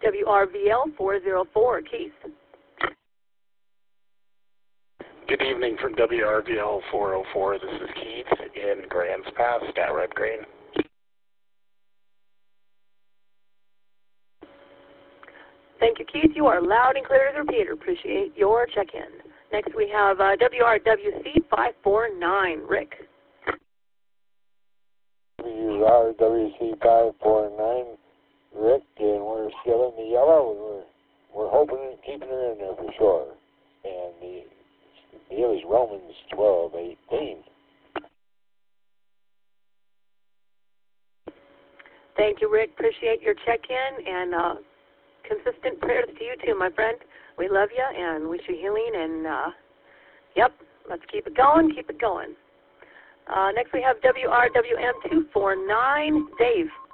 WRVL 404, Keith. Good evening from WRVL 404. This is Keith in Grants Pass, Stat Rep Green. Thank you, Keith. You are loud and clear as a repeater. Appreciate your check-in. Next we have WRWC 549, Rick. WRWC 549, Rick, and we're still in the yellow. We're hoping and keeping her in there for sure. And the deal is Romans 12:18. Thank you, Rick. Appreciate your check-in and consistent prayers to you too, my friend. We love you and wish you healing. And yep, let's keep it going. Keep it going. Next we have WRWM 249, Dave.